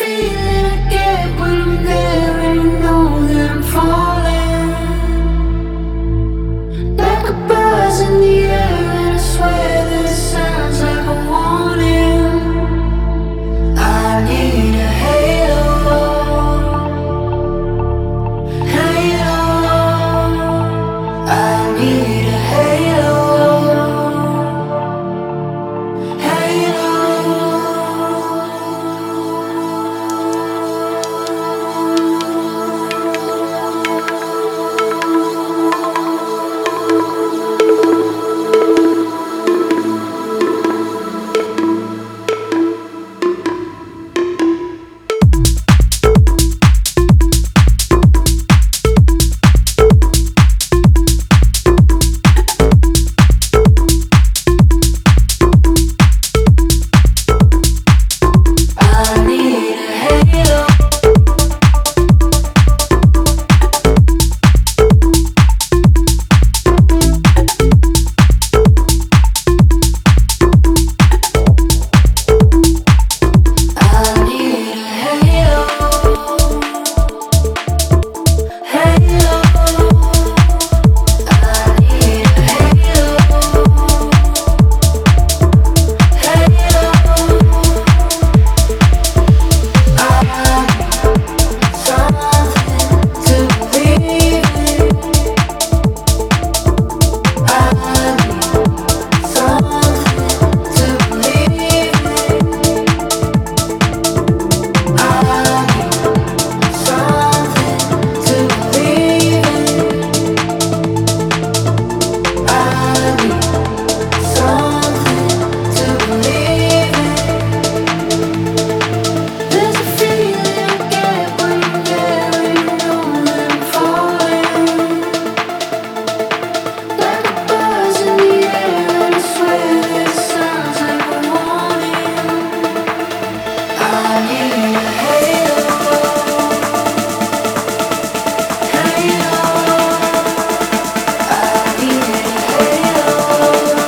feeling I get when I'm there and I know that I'm falling. Like a buzz in the air and I swear that it sounds like a warning. I need a halo, halo. I need a halo, halo.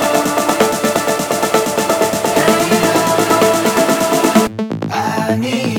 I need